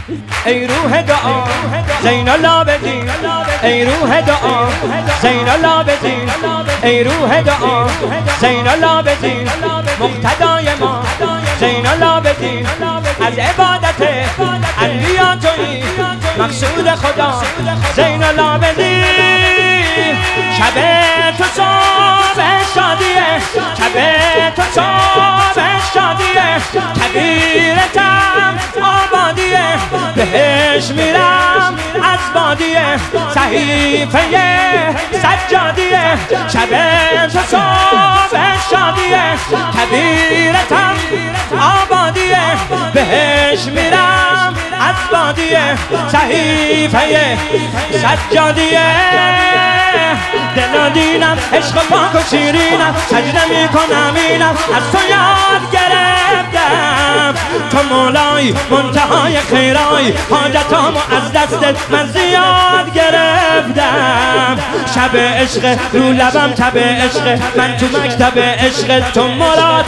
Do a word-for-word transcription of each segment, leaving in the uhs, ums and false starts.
ای روح دعا زین العابدین، ای روح دعا زین العابدین، ای روح دعا زین العابدین، مقتدای ما زین العابدین، از عبادت انبیا تویی مقصود خدا زین العابدین. شب تو صبح شادیه، شب تو صبح شادیه، کبیرتم آبادیه، بهش میرم از بادیه، صحیفه سجادیه، شب تو صبح شادیه، کبیرتم آبادیه، بهش میرم از بادیه، صحیفه سجادیه. دل و دینم عشق پاک و شیرینم، سجده میکنم اینم از تو یاد گرفتم، تو مولای منتهای خیرای، حاجتامو از دستت من زیاد گرفتم. شب عشق رو لبم تب عشق، من تو مکتب عشق تو مراد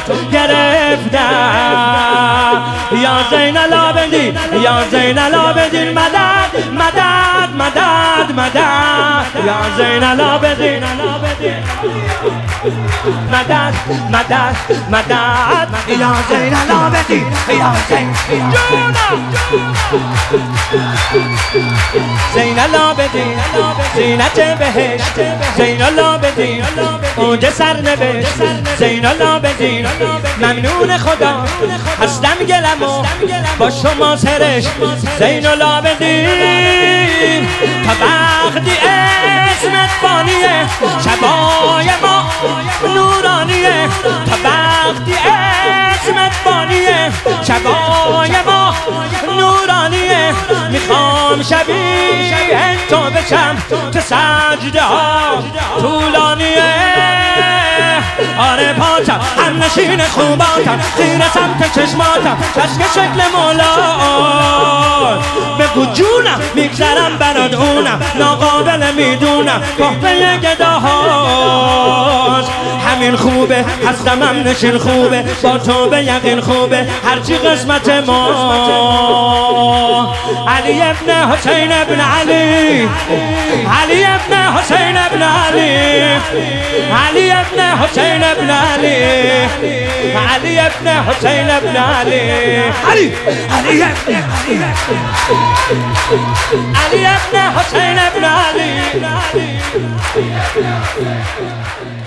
گرفتم. یا زین العابدین، یا زین العابدین، مدد مدد مدد مدد، یا زین العابدین، مدد مدد مدد، یا زین العابدین، یا زین زین العابدین، زینت بهشت زین العابدین، اوج سرنوشت زین العابدین، ممنون خدا هستم گلمو با شما سرشت زین العابدین. تا وقتی اسمت بانیه شبای ما نورانیه، تا وقتی اسمت بانیه شبای ما نورانیه، میخوام شبیه تو بشم تو سجده ها طولانیه. آره پاچم هم نشین خوباتم، زیر سمت چشماتم چشک شکل مولاد، بگو جونم میگذرم برات اونم، ناقابل میدونم کهبه گداهاست. همین خوبه هستم هم نشین خوبه، با تو به یقین خوبه هرچی قسمت ما. علی ابن حسین ابن علی، علی ابن حسین ابن علی، علی ابن حسین ابن علی، علی ابن حسین ابن علی، علی علی ابن علی ابن حسین ابن علی.